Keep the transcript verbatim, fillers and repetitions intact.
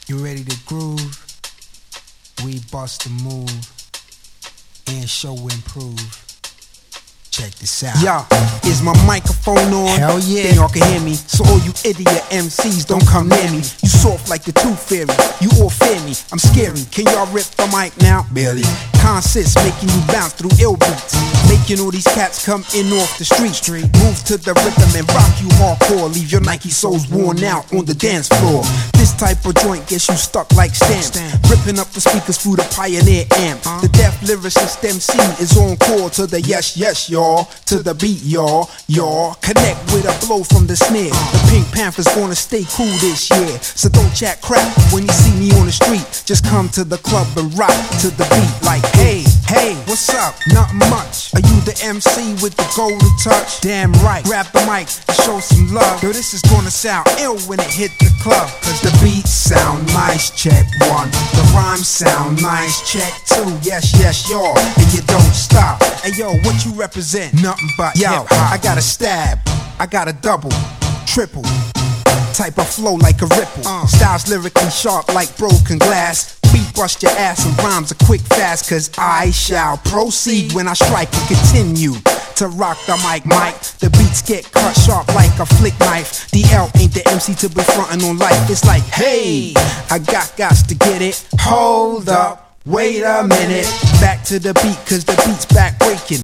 You ready to groove? We bust a move and show improve. Check this out. Yeah, is my microphone on? Hell yeah. Then y'all can hear me. So all you idiot M Cs, don't come near me. You soft like the Tooth Fairy. You all fear me. I'm scary. Can y'all rip the mic now? Barely. Concerts making you bounce through ill beats. Making all these cats come in off the street. Move to the rhythm and rock you hardcore. Leave your Nike soles worn out on the dance floor. This type of joint gets you stuck like stamps. Ripping up the speakers through the Pioneer amp. The deaf lyricist M C is on call to the yes, yes, y'all. To the beat, y'all, y'all. Connect with a blow from the snare. The Pink Panthers gonna stay cool this year. So don't chat crap when you see me on the street. Just come to the club and rock to the beat like, hey, hey, what's up? Nothing much. Are you the M C with the golden touch? Damn right. Grab the mic and show some love. Yo, this is gonna sound ill when it hit the club. Cause the beats sound nice, check one. The rhymes sound nice, check two. Yes, yes, y'all. And you don't stop. Hey, yo, what you represent? Nothing but yo, hip-hop. I got a stab, I got a double, triple type of flow like a ripple. uh. Styles lyrically sharp like broken glass. Beat bust your ass and rhymes are quick fast. Cause I shall proceed when I strike and continue to rock the mic, mic. The beats get cut sharp like a flick knife. D L ain't the M C to be frontin' on life. It's like, hey, I got gots to get it. Hold up, wait a minute. Back to the beat cause the beat's back breaking.